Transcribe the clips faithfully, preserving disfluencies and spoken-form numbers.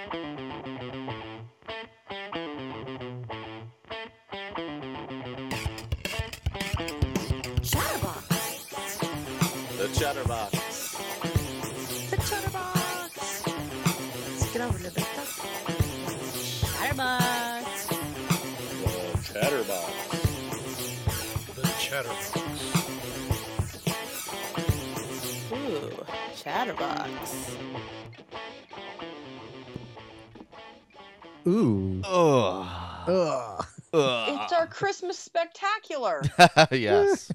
Chatterbox. The Chatterbox. The Chatterbox. Let's get over to the Chatterbox. The Chatterbox. The Chatterbox. Ooh, Chatterbox. Ooh. Ugh. Ugh. Ugh. It's our Christmas spectacular. Yes.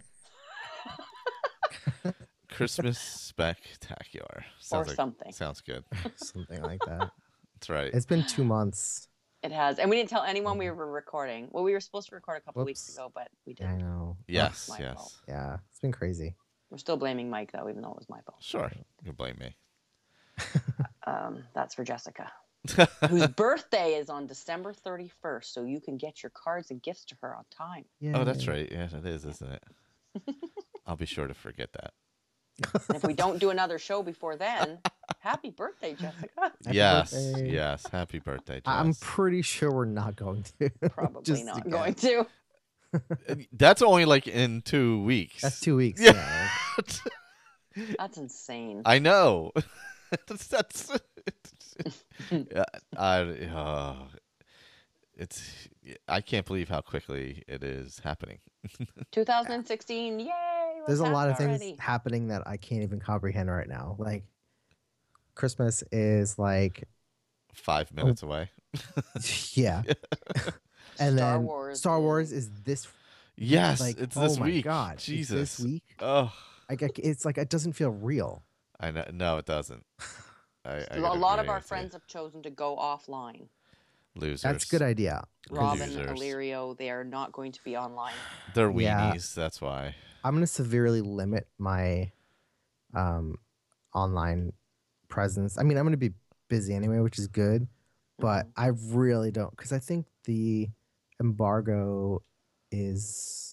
Christmas spectacular. Sounds Or like, something. Sounds good. Something like that. That's right. It's been two months. It has. And we didn't tell anyone we were recording. Well, we were supposed to record a couple Whoops. weeks ago, but we I didn't. know. Yes, my yes. fault. Yeah, it's been crazy. We're still blaming Mike, though, even though it was my fault. Sure. You can blame me. Um, that's for Jessica, whose birthday is on December thirty-first, so you can get your cards and gifts to her on time. Oh, that's right. Yes, it is, isn't it? I'll be sure to forget that. And if we don't do another show before then, happy birthday, Jessica. Happy yes, birthday. yes. Happy birthday, Jess. I'm pretty sure we're not going to. Probably Just not again. going to. That's only like in two weeks. That's two weeks. Yeah. Yeah. That's insane. I know. that's that's. Yeah, I uh, it's. I can't believe how quickly it is happening. two thousand sixteen, yay! There's a what's lot of happened things already? happening that I can't even comprehend right now. Like Christmas is like, Five minutes away. yeah. And Star then Wars Star is- Wars is this. Yes, like, it's oh this my week. God, it's Jesus. this week. Oh, Like I- it's like it doesn't feel real. I know. No, it doesn't. I, I A gotta lot agree of our with you. friends have chosen to go offline. Losers. That's a good idea. Robin, Losers. Illyrio, they are not going to be online. They're Yeah. weenies. That's why. I'm gonna severely limit my um online presence. I mean, I'm gonna be busy anyway, which is good, but Mhm. I really don't because I think the embargo is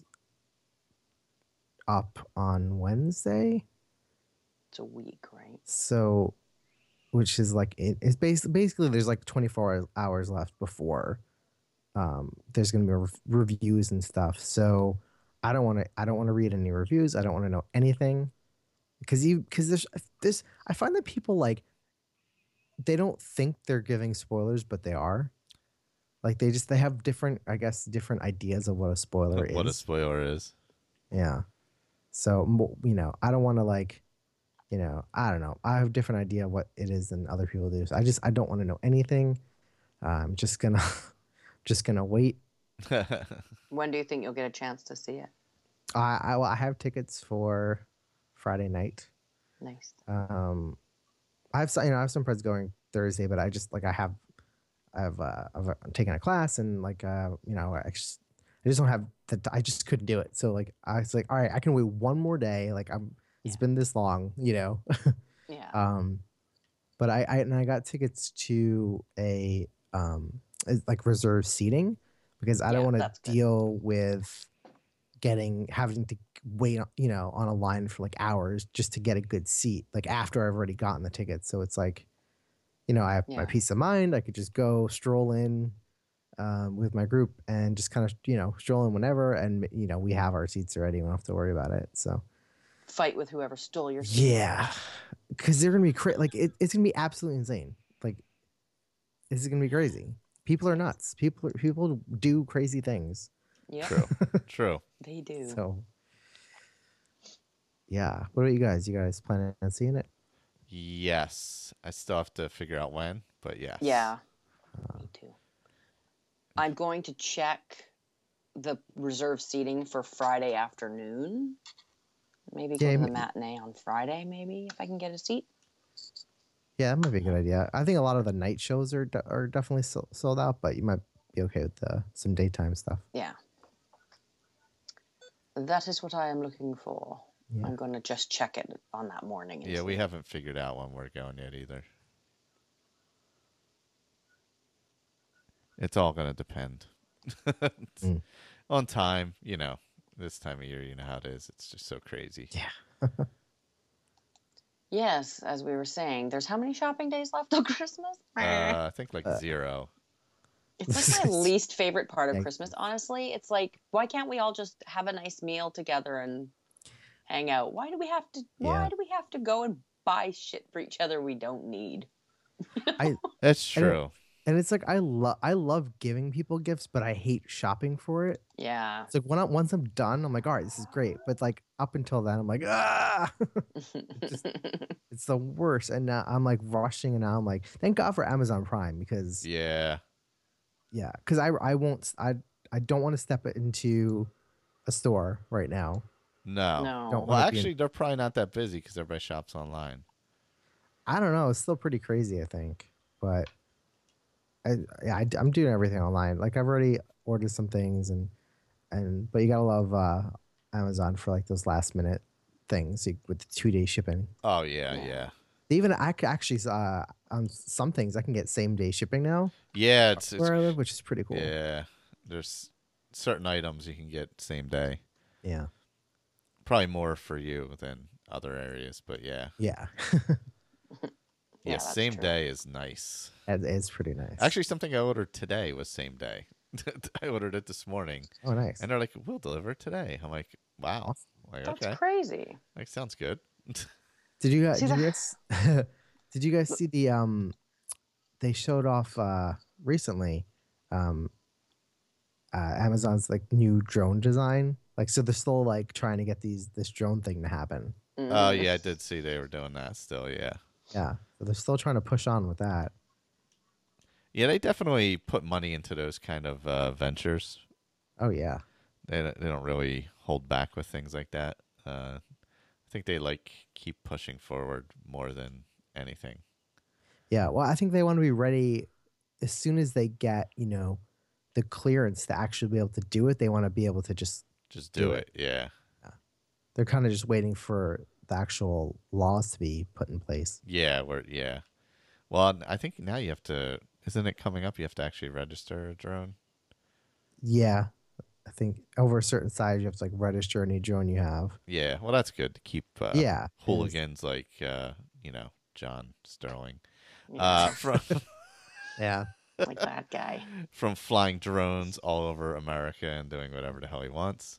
up on Wednesday, It's a week, right? so which is like it, it's basically basically there's like twenty-four hours left before um there's gonna be rev- reviews and stuff. So I don't want to I don't want to read any reviews. I don't want to know anything because you because there's this I find that people like they don't think they're giving spoilers, but they are. Like they just they have different I guess different ideas of what a spoiler What a is. spoiler is. Yeah. So mo- you know I don't want to like you know I don't know I have a different idea of what it is than other people do. So I just I don't want to know anything. Uh, I'm just gonna just gonna wait. When do you think you'll get a chance to see it? I I, well, I have tickets for Friday night. Nice. Um, I have some, you know I have some friends going Thursday, but I just like I have I've uh, I've uh, taken a class and like uh you know I just I just don't have the I just couldn't do it. So like I was like all right I can wait one more day. Like I'm it's Yeah. been this long, you know. Yeah. um, but I I and I got tickets to a um it's like reserved seating because I don't Yeah, want to that's good. deal with getting having to wait you know on a line for like hours just to get a good seat like after I've already gotten the tickets. So it's like you know I have my Yeah. peace of mind. I could just go stroll in um, with my group and just kind of you know stroll in whenever and you know we have our seats already. We don't have to worry about it. So Fight with whoever stole your seat. yeah, because they're gonna be cra- like it, it's gonna be absolutely insane. Like this is gonna be crazy. People are nuts. People people do crazy things. Yeah. True. True. They do. So yeah, what about you guys? You guys planning on seeing it? Yes. I still have to figure out when, but yes. Yeah. Me too. I'm going to check the reserve seating for Friday afternoon. Maybe go Yeah, to the m- matinee on Friday, maybe, if I can get a seat. Yeah, that might be a good idea. I think a lot of the night shows are de- are definitely so- sold out, but you might be okay with uh, some daytime stuff. Yeah. That is what I am looking for. Yeah. I'm going to just check it on that morning. And Yeah, we see. haven't figured out when we're going yet either. It's all going to depend Mm. on time. You know, this time of year, you know how it is. It's just so crazy. Yeah. Yes, as we were saying, there's how many shopping days left till Christmas? Uh, I think like Uh, zero. It's like my least favorite part of Yeah. Christmas, honestly. It's like, why can't we all just have a nice meal together and hang out? Why do we have to why Yeah. do we have to go and buy shit for each other we don't need? That's I don't- true. And it's like I love I love giving people gifts, but I hate shopping for it. Yeah. It's like when I, once I'm done, I'm like, all right, this is great. But like up until then, I'm like, ah, it's the worst. And now I'm like rushing, and now I'm like, thank God for Amazon Prime because Yeah. yeah, because I I won't I I don't want to step into a store right now. No. No. Don't Well, wanna be in- actually, they're probably not that busy because everybody shops online. I don't know. It's still pretty crazy, I think, but I yeah I, am doing everything online. Like I've already ordered some things, and and but you gotta love uh, Amazon for like those last minute things you, with the two day shipping. Oh yeah, Yeah. yeah, Even I c- actually uh, on some things I can get same day shipping now yeah. It's, it's where I live, which is pretty cool. yeah. There's certain items you can get same day. Yeah, Probably more for you than other areas, but yeah, yeah. yeah. Yeah, that's same true. day is nice. It- it's pretty nice. Actually, something I ordered today was same day. I ordered it this morning, oh nice. and they're like, "We'll deliver it today." I'm like, "Wow." Like, That's okay, crazy. like sounds good. Did you guys? See Did you the- guys? Did you guys see the um? They showed off uh recently, um. Uh, Amazon's like new drone design. Like, so they're still like trying to get these this drone thing to happen. Oh Mhm. yeah, I did see they were doing that still. Yeah, Yeah, so they're still trying to push on with that. yeah. They definitely put money into those kind of uh, ventures. Oh yeah, They don't- they don't really hold back with things like that. Uh, I think they like keep pushing forward more than anything. yeah. Well, I think they want to be ready as soon as they get you know the clearance to actually be able to do it. They want to be able to just. Just Do do, it. it. Yeah. They're kind of just waiting for the actual laws to be put in place. Yeah, we're yeah. Well, I think now you have to. Isn't it coming up? You have to actually register a drone. Yeah, I think over a certain size, you have to like register any drone you have. Yeah. Well, that's good to keep. Uh, yeah, it is. Hooligans like uh, you know John Sterling Yeah, uh, from Yeah. like that guy. from flying drones all over America and doing whatever the hell he wants.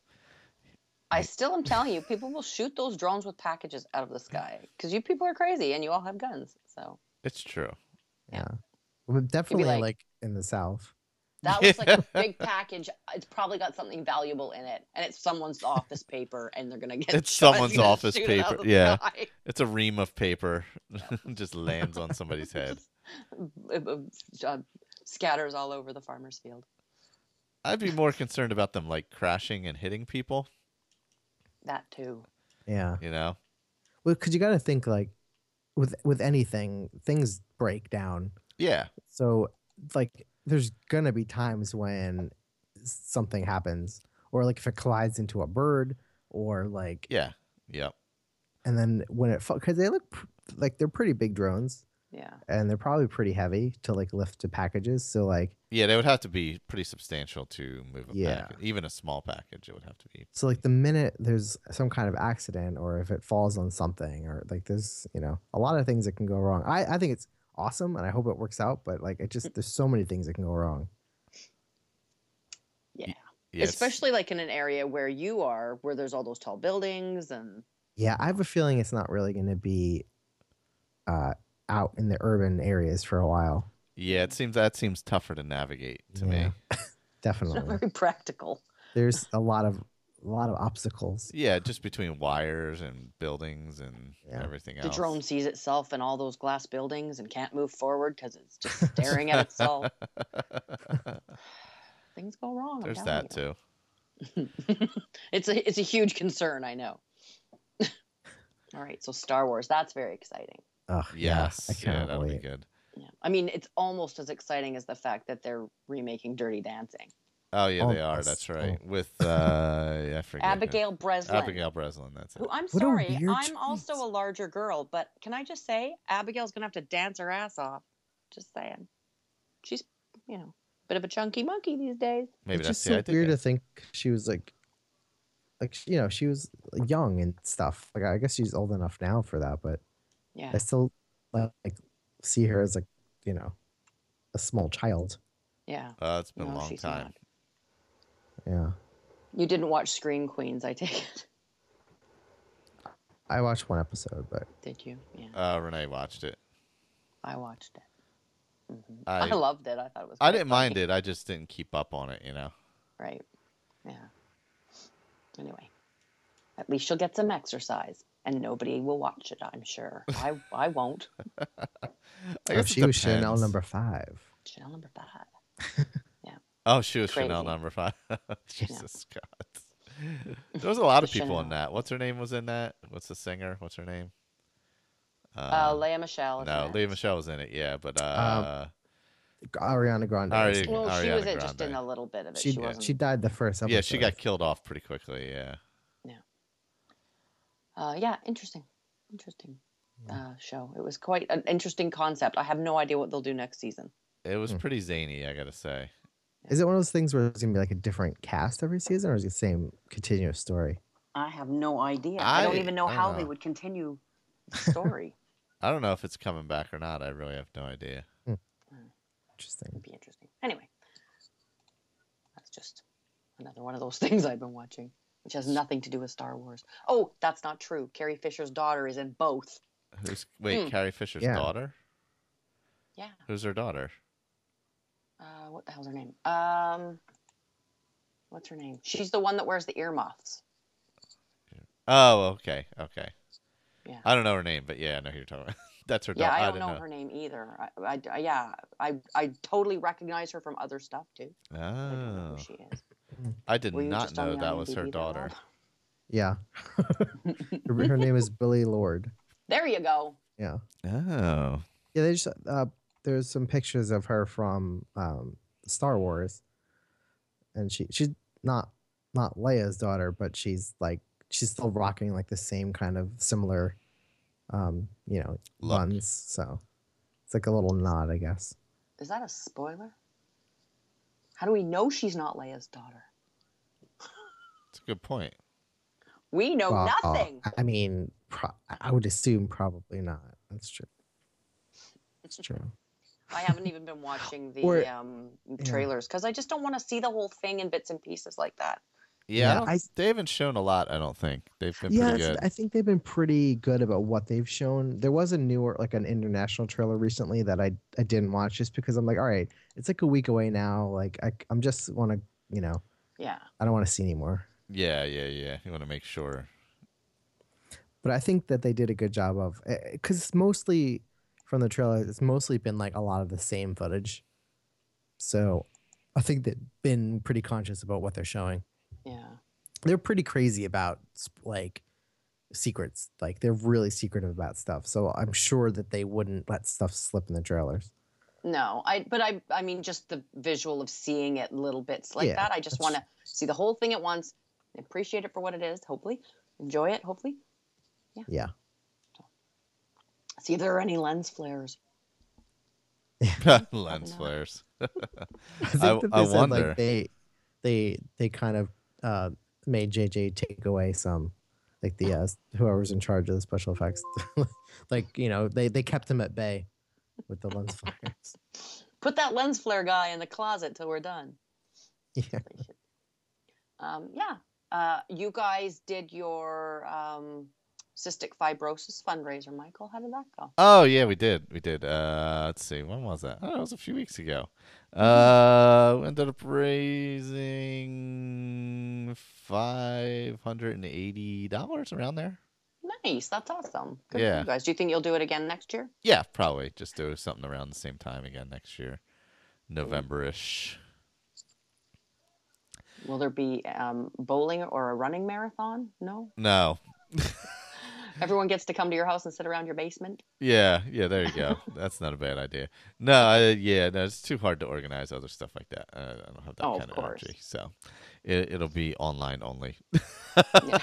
I still am telling you, people will shoot those drones with packages out of the sky because you people are crazy and you all have guns. So It's true. Yeah. Well, definitely like- like, in the South. that looks like a big package. It's probably got something valuable in it, and it's someone's office paper, and they're gonna get. It's shot, someone's gonna office shoot it out paper, of the yeah. sky. It's a ream of paper, just lands on somebody's head. It- it, uh, scatters all over the farmer's field. I'd be more concerned about them like crashing and hitting people. That too. Yeah. You know. Well, because you got to think like with with anything, things break down. Yeah. So like, there's gonna be times when something happens, or like if it collides into a bird, or like, Yeah. Yep. and then when it because they look pr- like they're pretty big drones, Yeah. and they're probably pretty heavy to like lift to packages. So like, Yeah, they would have to be pretty substantial to move a Yeah. package. Even a small package, it would have to be. so like the minute there's some kind of accident, or if it falls on something, or like there's you know a lot of things that can go wrong. I I think it's awesome, and I hope it works out. But like, it just there's so many things that can go wrong. Yeah. Yeah, it's- Especially like in an area where you are, where there's all those tall buildings and Yeah, I have a feeling it's not really going to be uh, out in the urban areas for a while. Yeah, it seems that seems tougher to navigate to me. Yeah. it's not Definitely, very practical. there's a lot of a lot of obstacles. Yeah, just between wires and buildings and Yeah. everything The else. drone sees itself in all those glass buildings and can't move forward because it's just staring at itself. Things go wrong. I'm There's telling that too. you. It's a it's a huge concern. I know. All right, so Star Wars. That's very exciting. Ugh, Yes. yeah, I Yeah, cannot that'll be wait. good. Yeah. I mean, it's almost as exciting as the fact that they're remaking Dirty Dancing. Oh yeah, they are. Almost. That's right. Oh. With uh I forget. her- Abigail Breslin. Abigail Breslin, that's it. Who I'm What a sorry, weird I'm also choice. a larger girl, but can I just say, Abigail's gonna have to dance her ass off. Just saying, she's you know, bit of a chunky monkey these days. Maybe It's that's just the so idea. weird to think she was like, like you know, she was young and stuff. Like I guess she's old enough now for that, but Yeah. I still like see her as like, you know, a small child. Yeah. Uh, it's been No, a long she's time. not. Yeah. You didn't watch Screen Queens, I take it. I watched one episode, but Did you? Yeah. Uh, Renee watched it. I watched it. hmm I I loved it. I thought it was I quite didn't mind funny. it. I just didn't keep up on it, you know. Right. Yeah. Anyway, at least she'll get some exercise, and nobody will watch it, I'm sure. I I won't. I oh, guess it she was Chanel depends. number five. Chanel number five. Oh, she was Chanel Crazy. number five. Jesus God. There was a lot of The people in Chanel. that. What's her name was in that? What's the singer? What's her name? Uh, Leia Michelle. is no, in it. Leah Michelle was in it. Yeah, but uh, Ariana Grande. Ari- was- Well, she Ariana was in just Grande. in a little bit of it. she She, wasn't. she died the first episode. yeah, she got killed off pretty quickly. Yeah. Uh, yeah, interesting, interesting uh, show. It was quite an interesting concept. I have no idea what they'll do next season. It was Hmm. pretty zany, I gotta say. Is it one of those things where it's gonna be like a different cast every season, or is it the same continuous story? I have no idea. I, don't I- even know I don't how they know. would continue the story. I don't know if it's coming back or not. I really have no idea. Interesting. It'd be interesting. Anyway, that's just another one of those things I've been watching, which has nothing to do with Star Wars. Oh, that's not true. Carrie Fisher's daughter is in both. Who's wait, Hmm. Carrie Fisher's Yeah. daughter? Yeah. Who's her daughter? Uh, what the hell's her name? Um, what's her name? She's the one that wears the earmuffs. Oh, okay, okay. Yeah. I don't know her name, but yeah, I know who you're talking about. That's her Yeah, daughter. I don't didn't know, her name either. I, I, I- yeah, I, I totally recognize her from other stuff too. I don't know Oh, who she is. I did Were you not just on know the that was her IMDb there, daughter. Rob? Yeah. her, her name is Billy Lord. There you go. Yeah. Oh, Yeah. They just uh, there's some pictures of her from um, Star Wars, and she she's not not Leia's daughter, but she's like she's still rocking like the same kind of similar, um, you know, Look. buns. So it's like a little nod, I guess. Is that a spoiler? How do we know she's not Leia's daughter? that's a good point. We know Well, nothing. I mean, pro- I would assume probably not. That's true. It's true. I haven't even been watching the Or- um, trailers because I just don't want to see the whole thing in bits and pieces like that. Yeah, Yeah, I don't- I- they haven't shown a lot. I don't think they've been Yeah, pretty it's- good. I think they've been pretty good about what they've shown. There was a newer, like an international trailer recently that I I didn't watch just because I'm like, all right, it's like a week away now. Like I I'm just want to, you know, Yeah. I don't want to see anymore. Yeah, yeah, yeah. You want to make sure. But I think that they did a good job of because mostly from the trailer, it's mostly been like a lot of the same footage. So I think they've been pretty conscious about what they're showing. Yeah. They're pretty crazy about like secrets. Like they're really secretive about stuff. So I'm sure that they wouldn't let stuff slip in the trailers. No, I. But I. I mean, just the visual of seeing it little bits like Yeah, that. I just that's- want to see the whole thing at once, appreciate it for what it is. Hopefully, enjoy it. Hopefully, Yeah. see if there are any lens flares. Lens not. flares. I think I- that I they said wonder. like they they they kind of uh, made J J take away some like the uh, whoever's in charge of the special effects. Like, you know, they they kept him at bay with the lens flares. Put that lens flare guy in the closet till we're done. Yeah. They should. Um, yeah. Uh, you guys did your um, cystic fibrosis fundraiser, Michael. How did that go? Oh yeah, we did. We did. Uh, let's see. When was that? Oh, it was a few weeks ago. Uh, we ended up raising five hundred and eighty dollars around there. Nice. That's awesome. Good for Yeah. you guys. Do you think you'll do it again next year? Yeah, probably just do something around the same time again next year, November-ish. Will there be um, bowling or a running marathon? No. No. Everyone gets to come to your house and sit around your basement. Yeah, yeah. There you go. That's not a bad idea. No, I, yeah, no, it's too hard to organize other stuff like that. I, I don't have that Oh, of kind of course. energy, so it, it'll be online only. Yeah.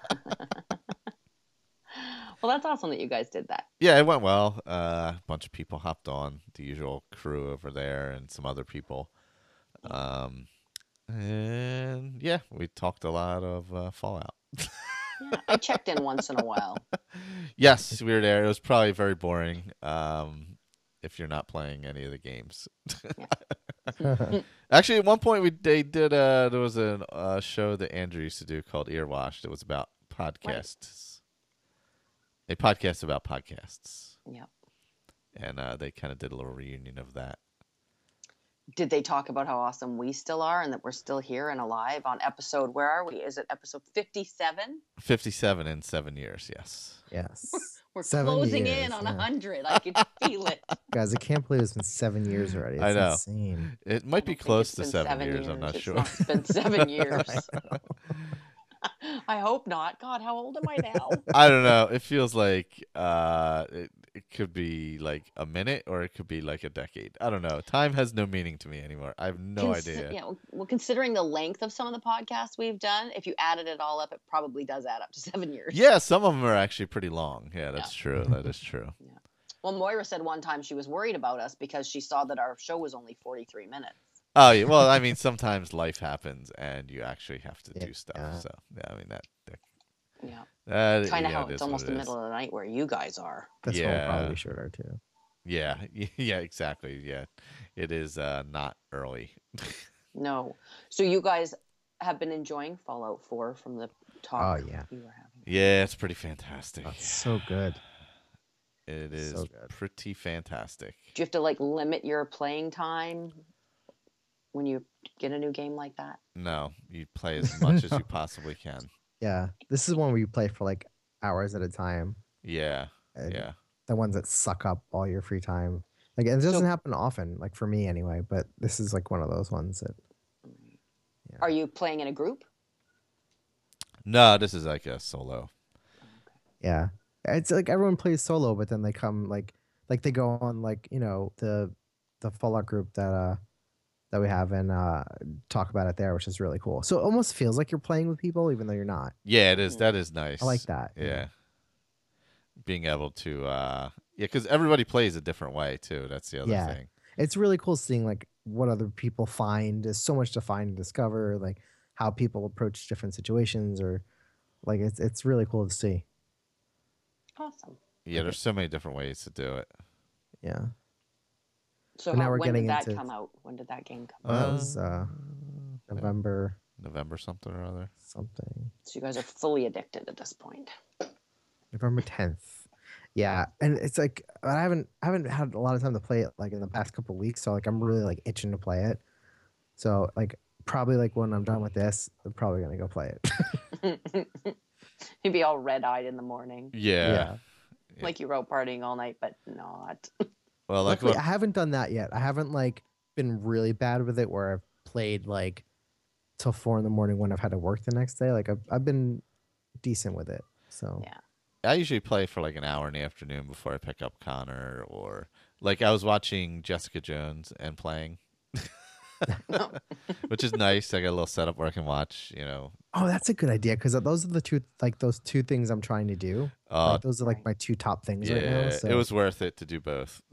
Well, that's awesome that you guys did that. Yeah, it went well. Uh, a bunch of people hopped on, the usual crew over there, and some other people. Um, and yeah, we talked a lot of uh, Fallout. Yeah, I checked in once in a while. Yes, we were there. It was probably very boring. Um, if you're not playing any of the games. Actually, at one point we they did uh there was a uh, show that Andrew used to do called Earwashed. It was about podcasts. A podcast about podcasts. Yeah. And uh, they kind of did a little reunion of that. Did they talk about how awesome we still are and that we're still here and alive on episode, where are we? Is it episode fifty-seven? fifty-seven in seven years, yes. Yes. We're Seven closing years, in on yeah. one hundred. I can feel it. Guys, I can't believe it's been seven years already. It's I know. insane. It might be I don't think close it's to been seven, years, I'm not It's sure. not- It's been seven years. I I hope not. God, how old am I now? I don't know. It feels like uh, it, it could be like a minute or it could be like a decade. I don't know. Time has no meaning to me anymore. I have no Consi- idea. Yeah, well, well, considering the length of some of the podcasts we've done, if you added it all up, it probably does add up to seven years. Yeah, some of them are actually pretty long. Yeah, that's true. That is true. Well, Moira said one time she was worried about us because she saw that our show was only forty-three minutes. Oh, yeah. Well, I mean, sometimes life happens and you actually have to Yeah. do stuff. So, yeah, I mean, that. that, Yeah. that Kind of yeah, how it it's is almost what the it middle is. of the night where you guys are. This one Yeah. will probably be shorter too. Yeah, yeah, exactly. Yeah, it is uh, not early. No. So you guys have been enjoying Fallout four from the talk Oh, yeah. you were having. Yeah, it's pretty fantastic. That's so good. It is so good. pretty fantastic. Do you have to like limit your playing time when you get a new game like that? No, you play as much as you possibly can. Yeah. This is one where you play for like hours at a time. Yeah, And yeah. The ones that suck up all your free time. Like it doesn't So- happen often, like for me anyway, but this is like one of those ones that Are you playing in a group? No, this is like a solo. yeah. It's like everyone plays solo, but then they come like like they go on like, you know, the the Fallout group that uh that we have and uh talk about it there, which is really cool. So it almost feels like you're playing with people even though you're not. Yeah, it is. That is nice. I like that. Yeah. Being able to, uh, yeah, because everybody plays a different way too. That's the other Yeah. thing. It's really cool seeing like what other people find. There's so much to find and discover, like how people approach different situations, or like it's it's really cool to see. Awesome. Yeah, there's so many different ways to do it. Yeah. So But now how, we're when getting did that into- come out? When did that game come Well, out? that was uh November November something or other. something. So you guys are fully addicted at this point. November tenth. Yeah, and it's like I haven't I haven't had a lot of time to play it like in the past couple of weeks, so like I'm really like itching to play it. So like probably like when I'm done with this, I'm probably gonna go play it. You'd be all red-eyed in the morning, Yeah. Yeah. Yeah. like you were out partying all night, but not. Well, like Luckily, what, I haven't done that yet. I haven't like been really bad with it where I've played like till four in the morning when I've had to work the next day. Like I've I've been decent with it. So Yeah. I usually play for like an hour in the afternoon before I pick up Connor, or like I was watching Jessica Jones and playing, which is nice. I got a little setup where I can watch, you know. oh, that's a good idea because those are the two like those two things I'm trying to do. Uh, Like, those are like Right. my two top things yeah, right now. So it was worth it to do both.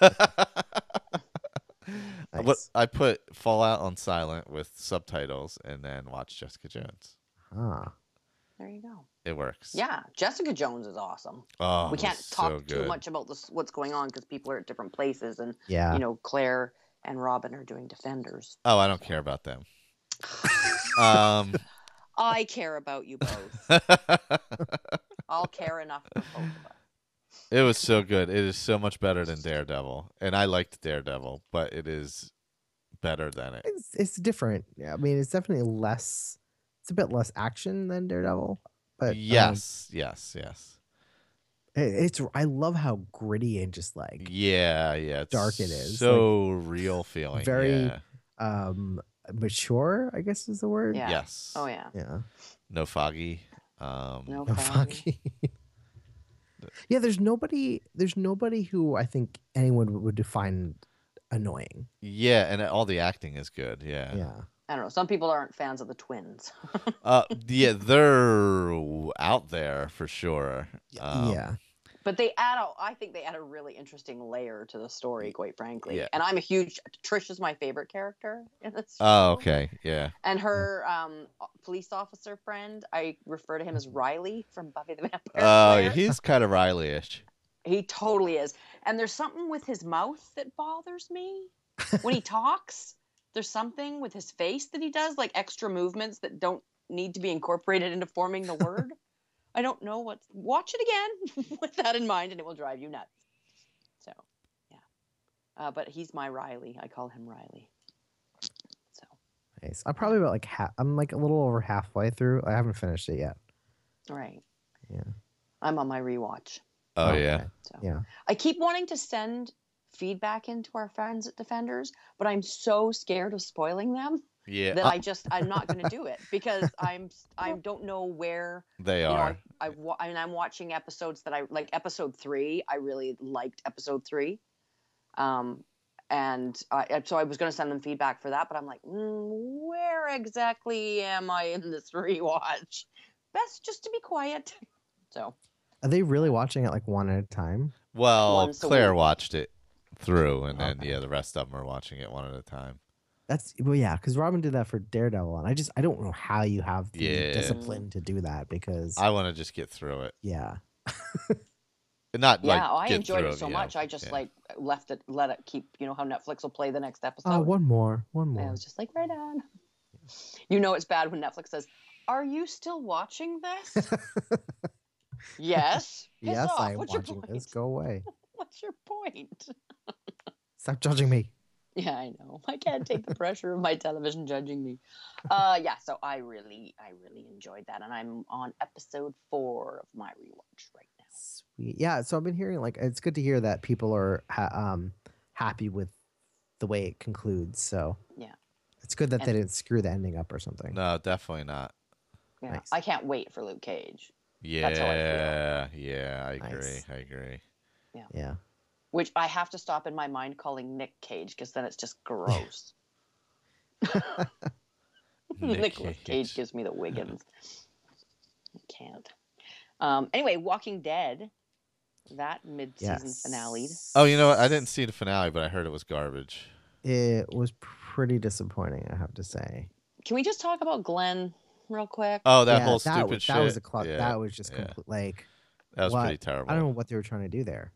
What nice. I put Fallout on silent with subtitles and then watch Jessica Jones. Ah, There you go. It works. Yeah, Jessica Jones is awesome. Oh, we it can't was talk so too good. much about this, what's going on because people are at different places, and yeah. you know Claire and Robin are doing Defenders. Oh, I don't care about them. um, I care about you both. I'll care enough for both of us. it was so good. It is so much better than Daredevil, and I liked Daredevil, but it is better than it. It's it's different. Yeah, I mean, it's definitely less. It's a bit less action than Daredevil, but um, Yes, yes, yes. it- it's. I love how gritty and just like Yeah, yeah. It's dark it is, So real feeling. very- yeah. um mature, I guess is the word. Yeah. Yes. Oh yeah. Yeah. No foggy. Um, No No foggy. foggy. Yeah, there's nobody. There's nobody who I think anyone would define annoying. Yeah, and all the acting is good. Yeah. Yeah. I don't know. Some people aren't fans of the twins. Uh, yeah, they're out there for sure. Um, yeah. But they add a, I think they add a really interesting layer to the story, quite frankly. Yeah. And I'm a huge, Trish is my favorite character in this show. Oh, okay. Yeah. And her um, police officer friend, I refer to him as Riley from Buffy the Vampire Oh, Slayer. he's kind of Riley-ish. He totally is. And there's something with his mouth that bothers me. When he talks, there's something with his face that he does, like extra movements that don't need to be incorporated into forming the word. I don't know what. Watch it again with that in mind, and it will drive you nuts. So, yeah. Uh, but he's my Riley. I call him Riley. So. Nice. I'm probably about like half. I'm like a little over halfway through. I haven't finished it yet. Right. Yeah. I'm on my rewatch. Oh, Okay. yeah. So. Yeah. I keep wanting to send feedback into our friends at Defenders, but I'm so scared of spoiling them Yeah. that uh, I just I'm not going to do it because I'm I don't know where. they You know, are. I, I, wa- I mean, I'm watching episodes that I like. Episode three, I really liked episode three, um, and I, so I was going to send them feedback for that, but I'm like, mm, where exactly am I in this rewatch? Best just to be quiet. So Are they really watching it like one at a time? Well, Once a Claire week. watched it through, and then Okay. yeah, the rest of them are watching it one at a time. That's well, yeah, because Robin did that for Daredevil, and I just I don't know how you have the Yeah. discipline to do that because I want to just get through it, yeah, not like yeah, I get enjoyed through it so you know, much. I just yeah. like left it, let it keep. You know how Netflix will play the next episode. oh one more, one And I more. was just like, right on. You know it's bad when Netflix says, "Are you still watching this?" Yes. Piss Yes, off. I am What's your watching point? this. Go away. What's your point? Stop judging me. Yeah, I know. I can't take the pressure of my television judging me. Uh, yeah. So I really, I really enjoyed that, and I'm on episode four of my rewatch right now. Sweet. Yeah, so I've been hearing like it's good to hear that people are ha- um happy with the way it concludes. So Yeah. it's good that they And- didn't screw the ending up or something. No, definitely not. Yeah. Nice. I can't wait for Luke Cage, Yeah, That's how I feel. yeah, I agree. Nice. I agree. Yeah. which I have to stop in my mind calling Nick Cage because then it's just gross. Nick Nicolas Cage. Cage. gives me the Wiggins. I can't. Um, anyway, Walking Dead, that mid-season Yes. finale. Oh, you know what? I didn't see the finale, but I heard it was garbage. It was pretty disappointing, I have to say. Can we just talk about Glenn real quick? Oh, that Yeah, whole that, stupid was, shit. that was a cl- yeah, that was just yeah. complete like That was what? pretty terrible. I don't know what they were trying to do there.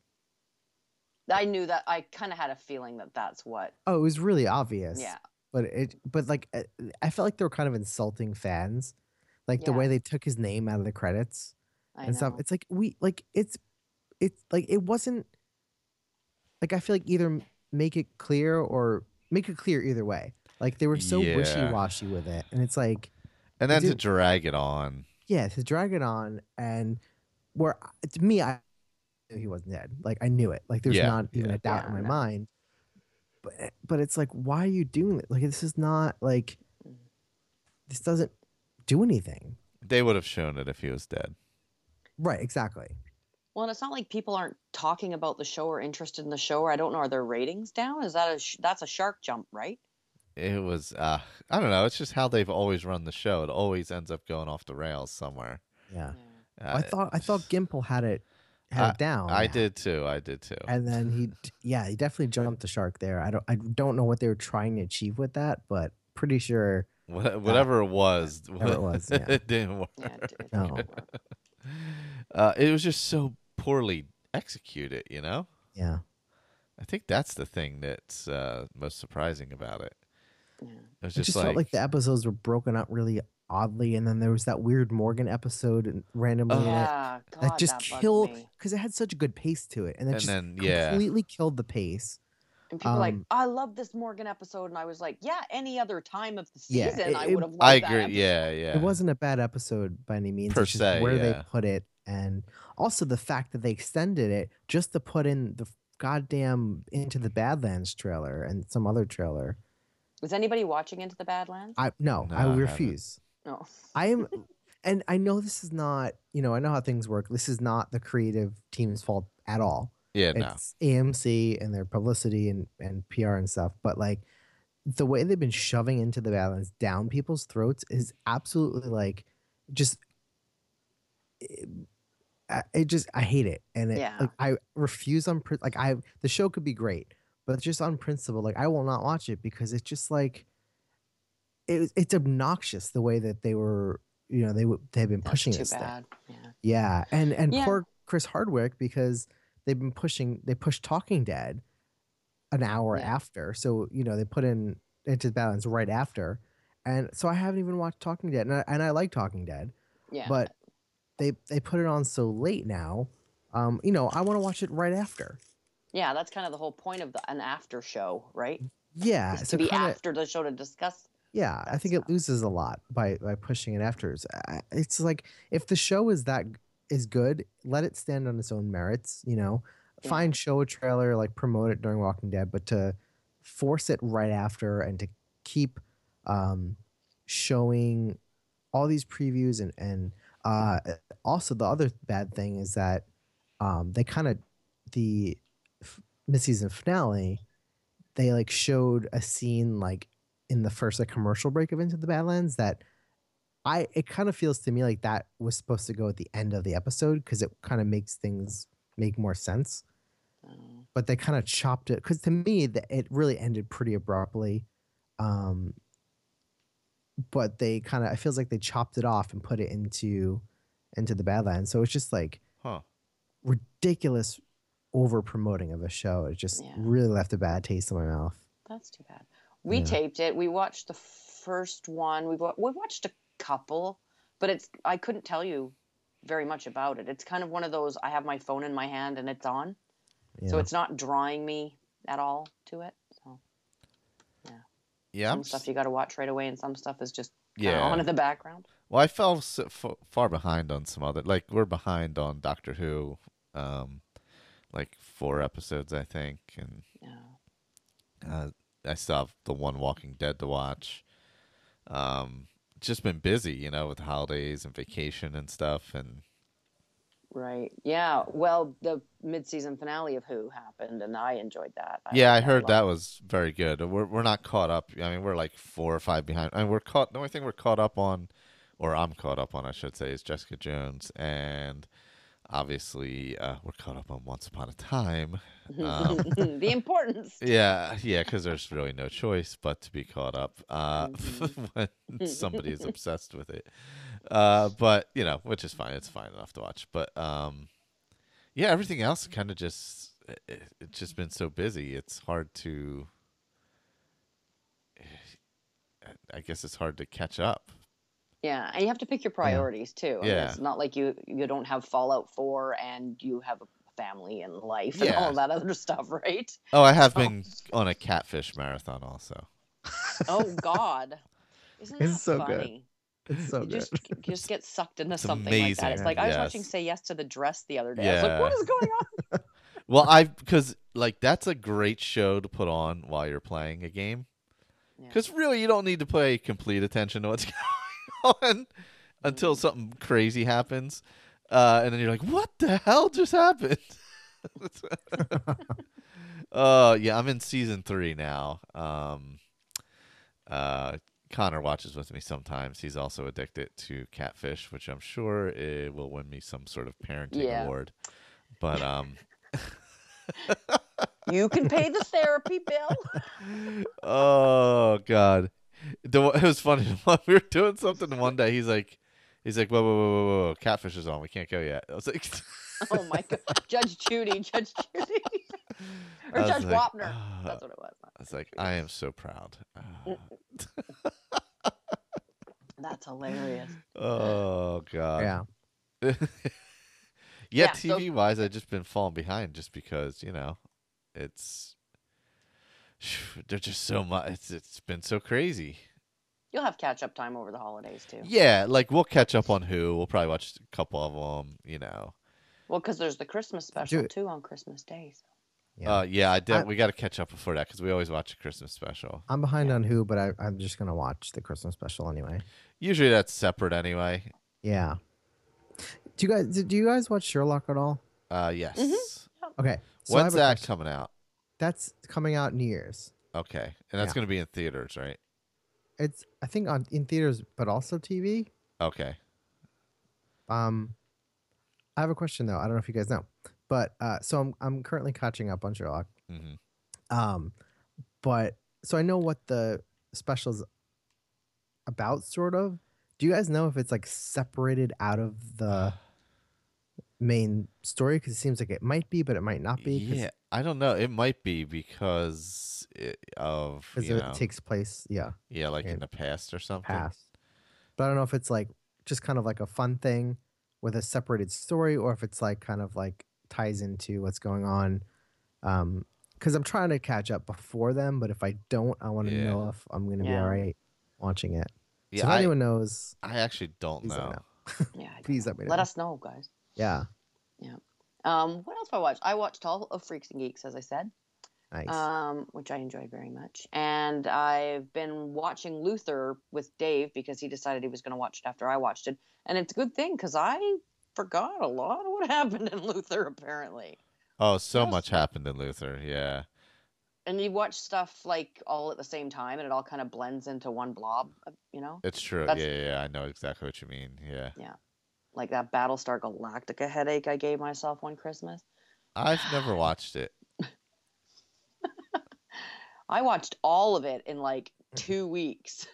I knew that. I kind of had a feeling that that's what. Oh, it was really obvious. Yeah. But it but like uh, I felt like they were kind of insulting fans. Like the Yeah. way they took his name out of the credits I and stuff. know. It's like we like it's it's like it wasn't like I feel like either m- make it clear or make it clear either way. Like they were so Yeah. wishy-washy with it. And it's like and then to Dude. drag it on. yeah, to drag it on and where to me I knew he wasn't dead. Like I knew it. Like there's Yeah, not even yeah. a doubt Yeah, in my no. mind. But but it's like why are you doing it? Like this is not like this doesn't do anything. They would have shown it if he was dead. Right, exactly. Well, and it's not like people aren't talking about the show or interested in the show, or I don't know, are their ratings down? Is that a sh- that's a shark jump, right? It was, uh, I don't know. It's just how they've always run the show. It always ends up going off the rails somewhere. Yeah. Uh, I thought I thought Gimple had it had it down. I did too. I did too. And then he yeah, he definitely jumped the shark there. I don't I don't know what they were trying to achieve with that, but pretty sure What- Whatever it was, whatever it was, yeah. it didn't work. Yeah, it, it, No. Uh, it was just so poorly executed, you know? yeah. I think that's the thing that's uh, most surprising about it. yeah. It was It just, just like, felt like the episodes were broken up really oddly, and then there was that weird Morgan episode and randomly in it Yeah, God, that just bugged killed me. because it had such a good pace to it, and it And just then, yeah. completely killed the pace. And people were like, um, I love this Morgan episode, and I was like, yeah, any other time of the Yeah, season, it- I it- would have loved I that agree. episode. Yeah, yeah. It wasn't a bad episode by any means. Per it's just se, where they yeah. put it, and also the fact that they extended it just to put in the goddamn Into the Badlands trailer and some other trailer. Was anybody watching Into the Badlands? I no, No, I I haven't. refuse. No. I am, and I know this is not. You know, I know how things work. This is not the creative team's fault at all. Yeah, no. It's A M C and their publicity and, and P R and stuff. But like the way they've been shoving Into the Badlands down people's throats is absolutely like just it, I, it just I hate it, and it Yeah. like I refuse on prin- like I the show could be great, but just on principle, like I will not watch it because it's just like it, it's obnoxious the way that they were, you know, they w- they've been That's pushing too this thing. bad. Yeah. Yeah, and and Yeah. poor Chris Hardwick because they've been pushing they pushed Talking Dead an hour Yeah. after, so you know they put in Into the Balance right after, and so I haven't even watched Talking Dead, and I, and I like Talking Dead, Yeah. but they they put it on so late now. Um, you know, I want to watch it right after. Yeah, that's kind of the whole point of the, an after show, right? Yeah, Is to so be kinda, after the show to discuss. yeah, I that think stuff. it loses a lot by by pushing it after. It's, I- it's like if the show is that g- is good, let it stand on its own merits. You know, Yeah. fine, show a trailer, like promote it during Walking Dead, but to force it right after and to keep um, showing all these previews and and uh, also the other bad thing is that um, they kind of the f- mid-season finale they like showed a scene like in the first like commercial break of Into the Badlands that I it kind of feels to me like that was supposed to go at the end of the episode because it kind of makes things make more sense. Um, But they kind of chopped it because to me the, it really ended pretty abruptly. Um, but they kind of it feels like they chopped it off and put it into into the Badlands. So it's just like Huh. ridiculous over promoting of a show. It just Yeah. really left a bad taste in my mouth. That's too bad. We Yeah. taped it. We watched the first one. We we watched a couple, but it's I couldn't tell you very much about it. It's kind of one of those I have my phone in my hand and it's on. Yeah. So it's not drawing me at all to it. So Yeah. some I'm stuff s- you got to watch right away and some stuff is just kinda yeah. on in the background. Well, I fell so f- far behind on some other. Like we're behind on Doctor Who, um, like four episodes, I think, and Yeah. uh, I still have the one Walking Dead to watch. Um, just been busy, you know, with holidays and vacation and stuff, and Right. Yeah. Well, the mid-season finale of Who happened, and I enjoyed that. yeah, I liked a heard lot. that was very good. We're we're not caught up. I mean, we're like four or five behind. I mean, we're caught. The only thing we're caught up on, or I'm caught up on, I should say, is Jessica Jones, and obviously uh, we're caught up on Once Upon a Time. Um, The importance. yeah, yeah, because there's really no choice but to be caught up uh, Mhm. when somebody is obsessed with it. Uh, but you know, which is fine. It's fine enough to watch. But um, yeah, everything else kind of just it, it's just been so busy. It's hard to. I guess it's hard to catch up. Yeah, and you have to pick your priorities too. I mean, Yeah. it's not like you you don't have Fallout four and you have a family and life and Yeah. all that other stuff, right? Oh, I have So- been on a catfish marathon also. Oh God, isn't It's that so good. funny? It's so You good. just you just get sucked into It's something like that. It's amazing, like I was watching yes. Say Yes to the Dress the other day. I was like, what Yeah. is going on? Well, I because like that's a great show to put on while you're playing a game. Yeah. Because really, you don't need to pay complete attention to what's going on until Mm-hmm. something crazy happens, uh, and then you're like, "What the hell just happened?" Oh yeah, I'm in season three now. Um, uh, Connor watches with me sometimes. He's also addicted to catfish, which I'm sure it will win me some sort of parenting Yeah. award. But um, You can pay the therapy bill. oh god, the, it was funny. We were doing something one day. He's like, he's like, whoa, whoa, whoa, whoa, whoa, catfish is on. We can't go yet. I was like, Oh my God, Judge Judy, Judge Judy, or I was Judge like, Wapner. "Ah." That's what it was. I was like, I am so proud. That's hilarious. Oh god. Yeah. yeah, Yeah, so- T V wise, I've just been falling behind just because you know, it's there's just so much. It's it's been so crazy. You'll have catch up time over the holidays too. Yeah, like we'll catch up on Who. We'll probably watch a couple of them. You know. Well, because there's the Christmas special Dude. too on Christmas Day. So. Yeah. Uh, yeah, I did. I- we got to catch up before that because we always watch a Christmas special. I'm behind on Who, but I, I'm just gonna watch the Christmas special anyway. Usually that's separate anyway. Yeah. Do you guys do you guys watch Sherlock at all? Uh, yes. Mm-hmm. Okay. So I have When's a that question. coming out? That's coming out New Year's. Okay, and that's Yeah. going to be in theaters, right? It's I think on in theaters, but also T V. Okay. Um, I have a question though. I don't know if you guys know, but uh, so I'm I'm currently catching up on Sherlock. hmm Um, but so I know what the special's about, sort of. Do you guys know if it's like separated out of the main story? Because it seems like it might be, but it might not be. Yeah, I don't know. It might be because it, of Because you it know, takes place, yeah, yeah, like in in the past or something. past. But I don't know if it's like just kind of like a fun thing with a separated story, or if it's like kind of like ties into what's going on. Um, because I'm trying to catch up before them, but if I don't, I want to Yeah. know if I'm gonna be Yeah. all right watching it. Yeah, so if I, anyone knows, I actually don't please let me know. know. Yeah. I don't Please know. let me Let know. us know, guys. Yeah, Um, what else have I watched? I watched all of Freaks and Geeks, as I said, nice. um, which I enjoyed very much. And I've been watching Luther with Dave because he decided he was going to watch it after I watched it. And it's a good thing because I forgot a lot of what happened in Luther, apparently. Oh, so Yes. much happened in Luther. Yeah. And you watch stuff like all at the same time, and it all kind of blends into one blob, uh, you know? It's true. That's- Yeah, yeah, yeah, I know exactly what you mean. Yeah. Like that Battlestar Galactica headache I gave myself one Christmas. I've never watched it. I watched all of it in like two weeks.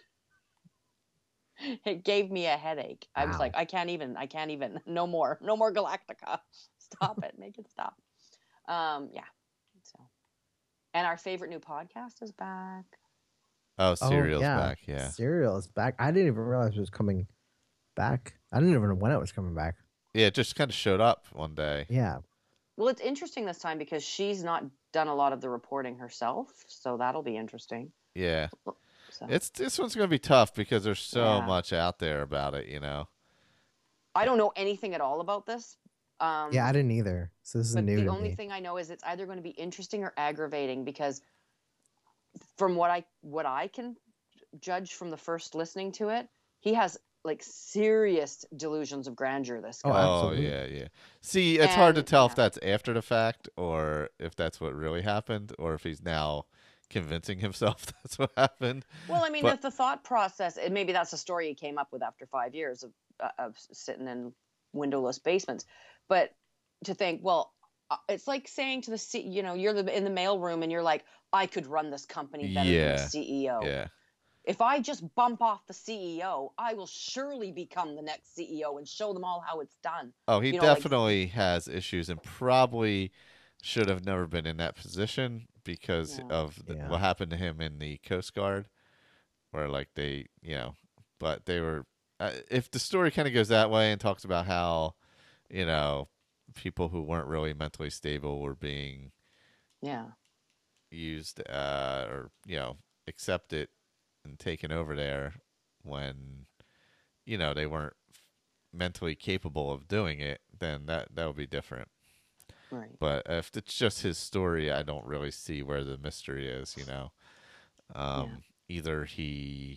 It gave me a headache. I was Wow. like, I can't even, I can't even, no more, no more Galactica. Stop it, make it stop. Um, yeah. So, and our favorite new podcast is back. Oh, Oh, Serial's yeah. back. Yeah. Serial is back. I didn't even realize it was coming back. I didn't even know when it was coming back. Yeah, it just kind of showed up one day. Yeah. Well, it's interesting this time because she's not done a lot of the reporting herself, so that'll be interesting. Yeah. So It's this one's gonna be tough because there's so Yeah. much out there about it, you know. I don't know anything at all about this. Um, Yeah, I didn't either. So this is but new the to only me. thing I know is it's either going to be interesting or aggravating because from what I what I can judge from the first listening to it, he has like serious delusions of grandeur. This guy. Oh, Oh, absolutely. yeah, yeah. See, it's hard to And- tell if yeah. that's after the fact or if that's what really happened or if he's now convincing himself that's what happened. Well, I mean, But- if the thought process, and maybe that's a story he came up with after five years of uh, of sitting in windowless basements, but to think, well, uh, it's like saying to the C, you know, you're the, in the mailroom and you're like, I could run this company better than Yeah. the C E O. Yeah. If I just bump off the C E O, I will surely become the next C E O and show them all how it's done. Oh, he You know, like- definitely has issues and probably should have never been in that position because Yeah. of the, Yeah. what happened to him in the Coast Guard, where like they, you know, but they were. Uh, if the story kind of goes that way and talks about how, you know, people who weren't really mentally stable were being Yeah. used uh, or you know accepted and taken over there when you know they weren't mentally capable of doing it, then that that would be different. Right. But if it's just his story, I don't really see where the mystery is. You know, um, either he.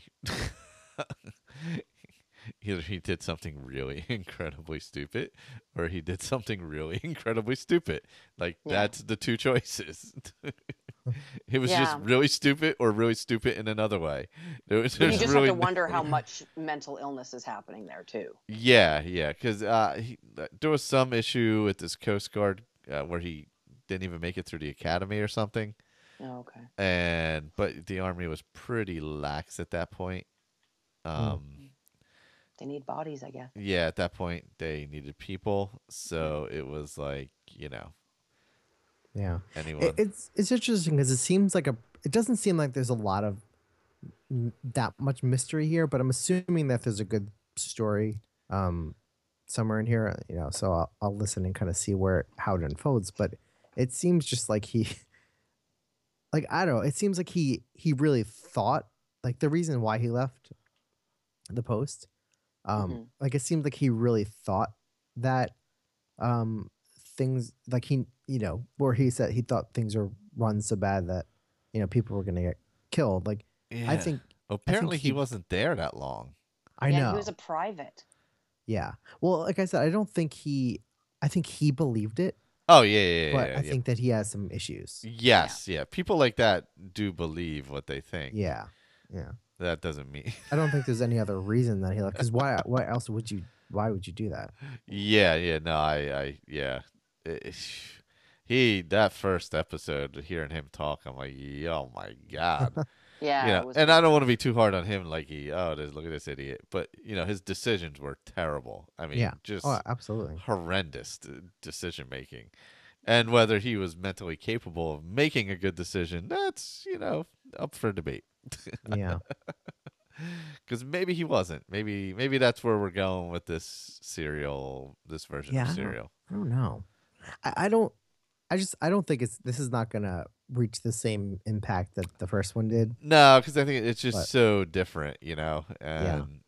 Either he did something really incredibly stupid or he did something really incredibly stupid. Like, Yeah. that's the two choices. It was just Yeah. really stupid or really stupid in another way. There was, You there's just really have to no- wonder how much mental illness is happening there too. Yeah, yeah, because uh, he- there was some issue with this Coast Guard uh, where he didn't even make it through the academy or something. Oh, okay. And but the army was pretty lax at that point. Um, They need bodies, I guess. Yeah, at that point they needed people, so it was like you know Yeah. anyone. It, it's it's interesting because it seems like a. It doesn't seem like there's a lot of m- that much mystery here, but I'm assuming that there's a good story um somewhere in here. You know, so I'll, I'll listen and kind of see where how it unfolds. But it seems just like he, like I don't know. It seems like he he really thought like the reason why he left the post. Um, Mhm. like it seemed like he really thought that um things like he you know where he said he thought things were run so bad that you know people were gonna get killed. Like yeah. I think apparently he, he- wasn't there that long. I yeah, know. he was a private. Yeah. Well, like I said, I don't think he. I think he believed it, Oh yeah, yeah, yeah. but yeah, I yeah. think that he has some issues. Yes, yeah. People like that do believe what they think. Yeah. Yeah. That doesn't mean I don't think there's any other reason that he left. Because why? Why else would you why would you do that? Yeah, yeah, no, I, I, yeah. It- he that first episode, hearing him talk, I'm like, oh my god, Yeah, you it know. was And I don't want to be too hard on him, like he, oh, this, look at this idiot. But you know, his decisions were terrible. I mean, Yeah. just Oh, absolutely. horrendous decision making. And whether he was mentally capable of making a good decision, that's you know up for debate. Yeah. Because maybe he wasn't. Maybe maybe that's where we're going with this serial, this version Yeah, I of don't- serial. I don't know. I, I don't. I just. I don't think it's. This is not gonna reach the same impact that the first one did. No, because I think it's just But- so different, you know. And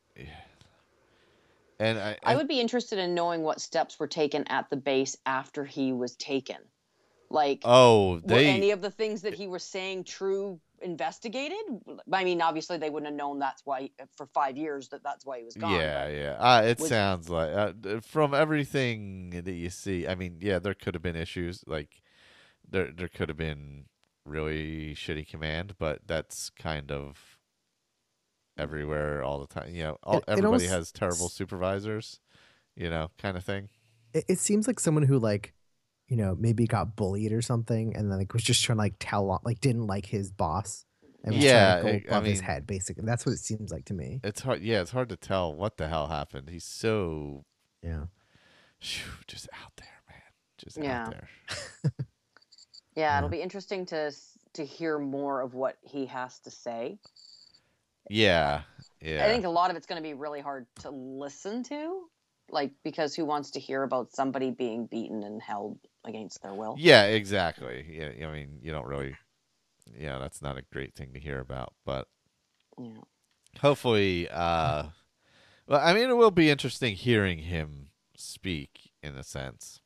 and I, I would be interested in knowing what steps were taken at the base after he was taken. Like, oh were they any of the things that he was saying true investigated? I mean, obviously they wouldn't have known that's why for five years that that's why he was gone. yeah but- yeah. Uh, it was- sounds like uh, d- from everything that you see. I mean, yeah, there could have been issues. Like there there could have been really shitty command, but that's kind of everywhere all the time. You know, all, It- it everybody almost- has terrible supervisors. You know, kind of thing. It, it seems like someone who like, you know, maybe got bullied or something, and then like was just trying to like tell on, like didn't like his boss, and was Yeah, trying to it- go I above his mean- head. Basically, that's what it seems like to me. It's hard. Yeah, it's hard to tell what the hell happened. He's so Yeah. phew, just out there, man. Just Yeah. out there. Yeah, Yeah. it'll be interesting to s- to hear more of what he has to say. Yeah, yeah. I think a lot of it's going to be really hard to listen to, like because who wants to hear about somebody being beaten and held against their will? Yeah, exactly. Yeah, I mean, you don't really. Yeah, that's not a great thing to hear about, but Yeah. hopefully, uh, well, I mean, it will be interesting hearing him speak in a sense,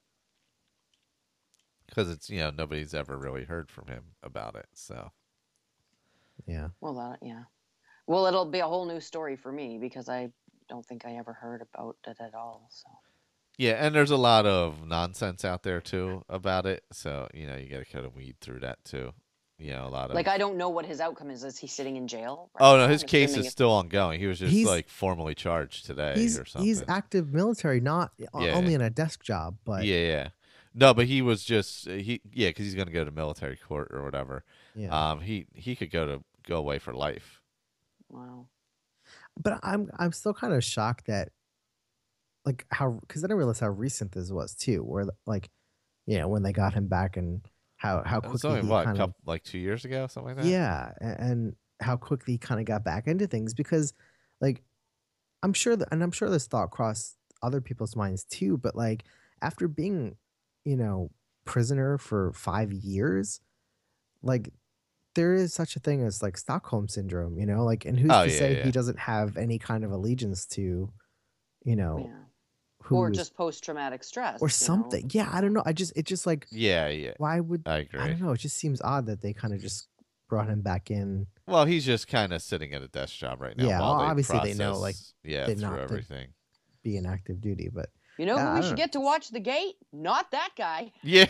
because it's you know nobody's ever really heard from him about it. So Yeah. Well, that yeah. Well, it'll be a whole new story for me because I don't think I ever heard about it at all. So yeah, and there's a lot of nonsense out there too about it. So you know you got to kind of weed through that too. You know, a lot of like I don't know what his outcome is. Is he sitting in jail? right Oh no, now? his I'm case assuming is if- still ongoing. He was just He's- like formally charged today He's or something. he's active military, not o- Yeah. only in a desk job, but yeah, yeah. No, but he was just he yeah, because he's gonna go to military court or whatever. yeah. Um, he he could go to go away for life. Wow. But I'm I'm still kind of shocked that like how because I didn't realize how recent this was too, where like you know when they got him back and how how It was quickly only he what, kind of couple, like two years ago, something like that. yeah, a- and how quickly he kind of got back into things because like I'm sure that and I'm sure this thought crossed other people's minds too, but like after being you know prisoner for five years, like there is such a thing as like Stockholm syndrome, you know, like and who's Oh, to yeah, say yeah. he doesn't have any kind of allegiance to, you know, Yeah. who Or just post traumatic stress. or you know? something. Yeah, I don't know. I just it just like Yeah, yeah. why would I I agree. don't know. It just seems odd that they kind of just brought him back in. Well, he's just kind of sitting at a desk job right now. Yeah, while well, they obviously they know, like, process, yeah, they're through not the- everything. Be in active duty, but You know Yeah, who I we don't should know. get to watch the gate? Not that guy. Yeah.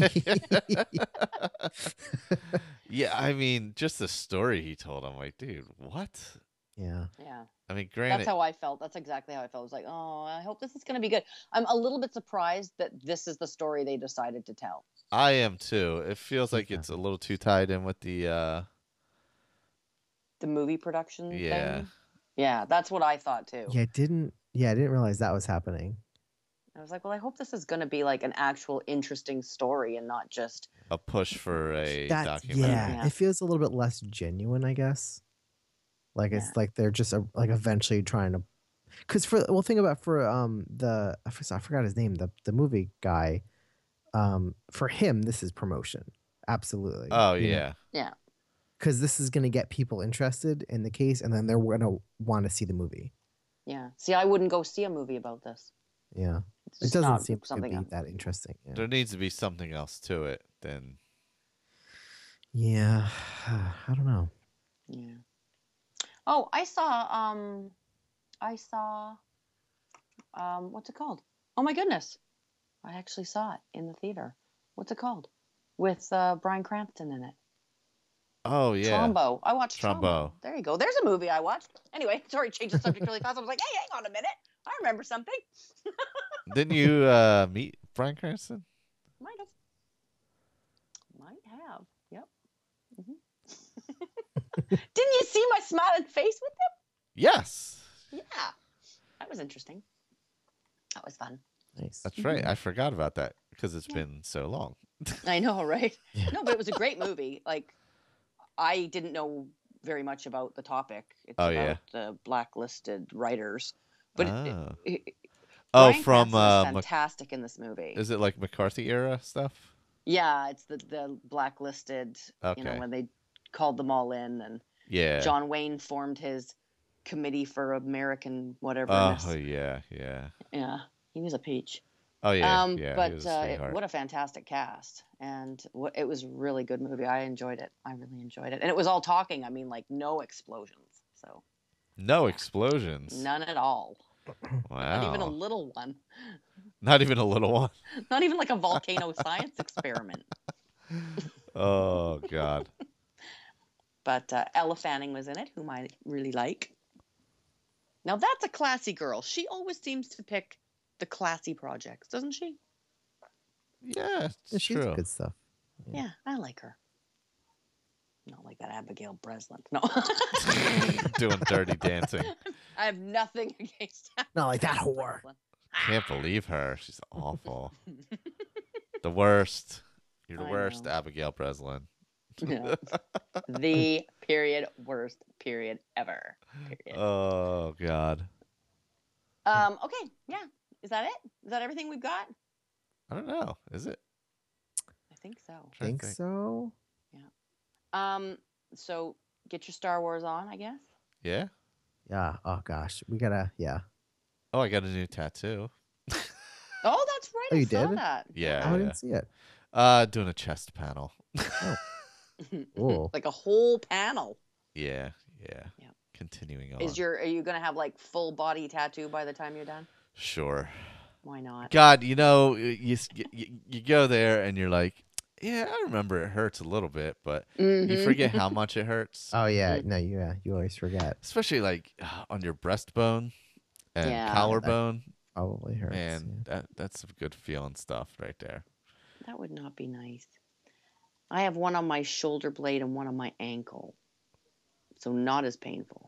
Yeah, I mean, just the story he told, I'm like, dude, what? yeah, Yeah. I mean, That's granted, how I felt. That's exactly how I felt. I was like, oh, I hope this is going to be good. I'm a little bit surprised that this is the story they decided to tell. I am too. It feels like Yeah. it's a little too tied in with the, uh, The movie production Yeah. thing. Yeah, that's what I thought too. yeah. I didn't yeah, I didn't realize that was happening. I was like, well, I hope this is going to be like an actual interesting story and not just a push for a That documentary. yeah, Yeah. it feels a little bit less genuine, I guess. Like it's Yeah. like they're just uh, like eventually trying to, because for well, think about for um the I forgot, I forgot his name the the movie guy, um for him this is promotion, absolutely. Oh, you know? yeah. Because this is gonna get people interested in the case, and then they're gonna want to see the movie. yeah. See, I wouldn't go see a movie about this. Yeah, It's it just doesn't not seem to something be I'm- that interesting. Yeah, There needs to be something else to it than. yeah. I don't know. Yeah. Oh, I saw um I saw um what's it called? Oh my goodness. I actually saw it in the theater. What's it called? With uh Bryan Cranston in it. Oh, yeah. Trumbo. I watched Trumbo. Trumbo. There you go. There's a movie I watched. Anyway, sorry, change the subject really fast. I was like, hey, hang on a minute. I remember something. Didn't you uh, meet Bryan Cranston? Might have. Might have. Yep. hmm Didn't you see my smiling face with Yes. him? Yeah. That was interesting. That was fun. Nice. That's right. I forgot about that because it's Yeah. been so long. I know, right? Yeah. No, but it was a great movie. Like, I didn't know very much about the topic. It's Oh, about yeah. the blacklisted writers. But it- Oh. it, it, Oh, Bryan from Cranston is uh, Mc- fantastic in this movie. is it like McCarthy era stuff? Yeah, it's the the blacklisted. You know, Okay. when they called them all in, and Yeah. John Wayne formed his committee for American whatever. Oh yeah, yeah. Yeah, he was a peach. Oh yeah, um, yeah. he but was a uh, it- sweetheart. what a fantastic cast, and what, it was a really good movie. I enjoyed it. I really enjoyed it, and it was all talking. I mean, like no explosions, so No explosions. none at all. Wow. Not even a little one. Not even a little one. Not even like a volcano science experiment. Oh God. But uh, Ella Fanning was in it, whom I really like. Now that's a classy girl. She always seems to pick the classy projects, doesn't she? Yeah, it's Yeah, she's true. good stuff. Yeah. Yeah, I like her. Not like that Abigail Breslin. No. Doing dirty dancing. I have nothing against Not like that Abigail whore. Breslin. Can't believe her. She's awful. The worst. You're the I worst, know. Abigail Breslin. Yeah. The period worst period ever. Period. Oh God. Um. Okay. Yeah. Is that it? Is that everything we've got? I don't know. Is it? I think so. Trying to Think so? Um. So get your Star Wars on, I guess. Yeah. Yeah. Oh gosh, we gotta. Yeah. Oh, I got a new tattoo. Oh, that's right. Oh, I you saw did? that. Yeah. Oh, I yeah. didn't see it. Uh, doing a chest panel. Cool. Like a whole panel. Yeah. Yeah. Yeah. Continuing on. Is your are you gonna have like full body tattoo by the time you're done? Sure. Why not? God, you know, you, you you go there and you're like, yeah, I remember it hurts a little bit, but you Mhm. forget how much it hurts. Oh yeah. No, you. Yeah, you always forget. Especially like on your breastbone and Yeah. collarbone. Probably hurts. Man, that that's some good feeling stuff right there. That would not be nice. I have one on my shoulder blade and one on my ankle, so not as painful.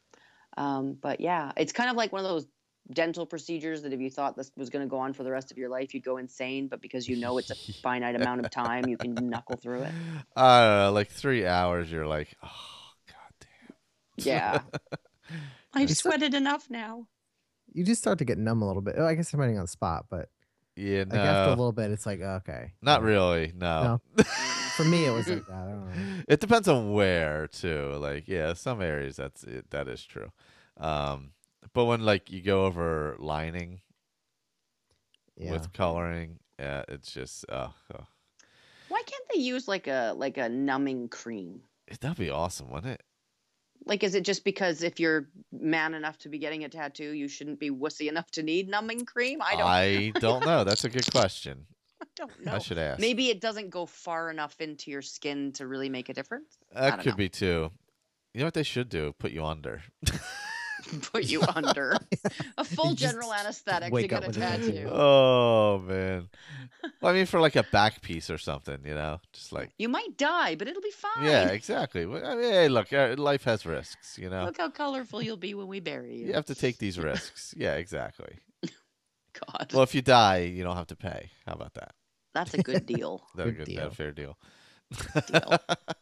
Um, but yeah, it's kind of like one of those dental procedures that if you thought this was going to go on for the rest of your life, you'd go insane. But because you know it's a finite amount of time, you can knuckle through it. I don't know, like three hours, you're like, oh god damn. Yeah. I've It's a- sweated enough now. You just start to get numb a little bit. Oh, I guess depending on the spot, but Yeah, like after a no, little bit, it's like okay. not Yeah. really. No, For me, it was like that. I don't know. it depends on where too. Like, yeah, some areas that's it, that is true. Um, but when like you go over lining Yeah. with coloring, yeah, it's just uh, oh. Why can't they use like a like a numbing cream? That'd be awesome, wouldn't it? Like, is it just because if you're man enough to be getting a tattoo, you shouldn't be wussy enough to need numbing cream? I don't. I don't know. That's a good question. I don't know. I should ask. Maybe it doesn't go far enough into your skin to really make a difference. I That don't could know. be too. You know what they should do? Put you under. Put you under a full You just general anesthetic to wake get up a with a tattoo. tattoo. Oh man. Well, I mean, for like a back piece or something, you know, just like You might die, but it'll be fine. yeah, exactly. Well, I mean, hey, look, uh, life has risks, you know. Look how colorful you'll be when we bury you. You have to take these risks. Yeah, exactly. God, Well, if you die, you don't have to pay. How about that? that's a good deal. Is that a Good good, deal. that a fair deal? deal.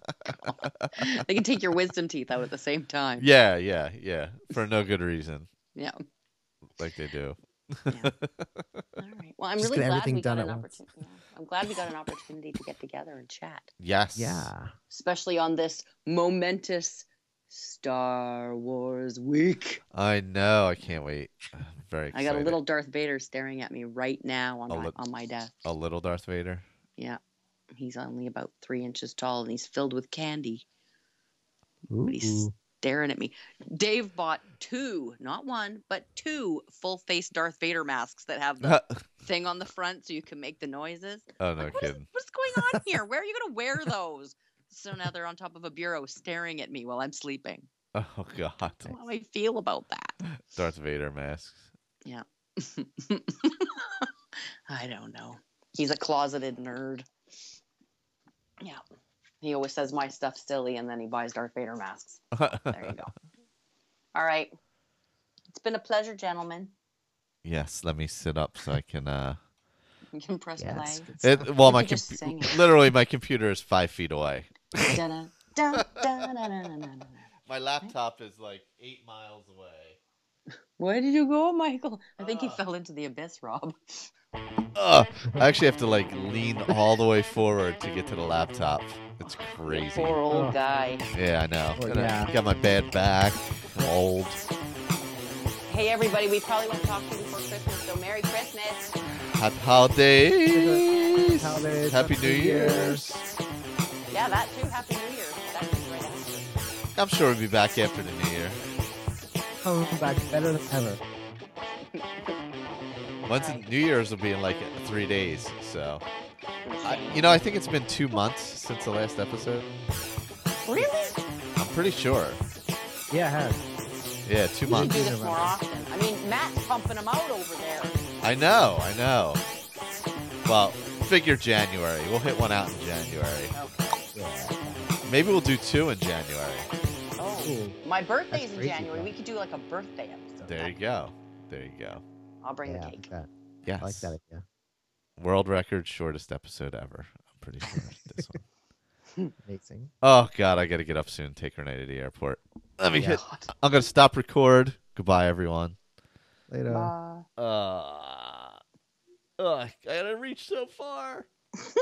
They can take your wisdom teeth out at the same time. Yeah, yeah, yeah. For no good reason, Yeah. like they do. Yeah. All right. Well, I'm Just really get glad everything we got done an at once. opportunity. Yeah. I'm glad we got an opportunity to get together and chat, Yes. Yeah. especially on this momentous Star Wars week. I know. I can't wait. I'm very I excited. got a little Darth Vader staring at me right now on A my lit- on my desk. a little Darth Vader. Yeah. He's only about three inches tall and he's filled with candy. Ooh. But he's staring at me. Dave bought two, not one, but two full face Darth Vader masks that have the thing on the front so you can make the noises. Oh no, Like, what is- kidding. what's going on here? Where are you going to wear those? So now they're on top of a bureau staring at me while I'm sleeping. Oh god. How do I feel about that? Darth Vader masks. Yeah. I don't know. He's a closeted nerd. Yeah. He always says my stuff's silly and then he buys Darth Vader masks. There you go. All right. It's been a pleasure, gentlemen. Yes, let me sit up so I can. Uh... You can press Yeah, play. it's good It, stuff. well, You my could just compu- sing it. literally my computer is five feet away. Dun, dun, dun, dun, dun, dun, dun. My laptop is like eight miles away. Where did you go, Michael? I think he Ah. fell into the abyss, Rob. Ugh, I actually have to like lean all the way forward to get to the laptop. It's crazy. Poor old Oh. guy. Yeah, I know. Oh, Gotta- yeah. Got my bad back. I'm old. Hey, everybody, we probably won't talk to you before Christmas, so Merry Christmas. Happy holidays. Holidays, Happy Happy New New Year's. Yeah, that too. Happy New Year. That's right after. I'm sure we'll be back after the New Year. Coming back better than ever. Once in New Year's will be in like three days. So, I, you know, I think it's been two months since the last episode. Really? I'm pretty sure. Yeah, it has. Yeah, two We should months. do this more often. I mean, Matt's pumping them out over there. I know, I know. Well, figure January. We'll hit one out in January. Okay. Yeah. Maybe we'll do two in January. Oh, Ooh. my birthday's That's in crazy, January. though. We could do like a birthday episode. There you go. There you go. I'll bring Yeah, the I cake. like that. Yes. I like that idea. World record shortest episode ever. I'm pretty sure this one. Amazing. Oh God, I gotta get up soon. Take her night to the airport. Let me Yeah. hit. I'm gonna stop record. Goodbye, everyone. Later. Bye. Uh, uh, I gotta reach so far.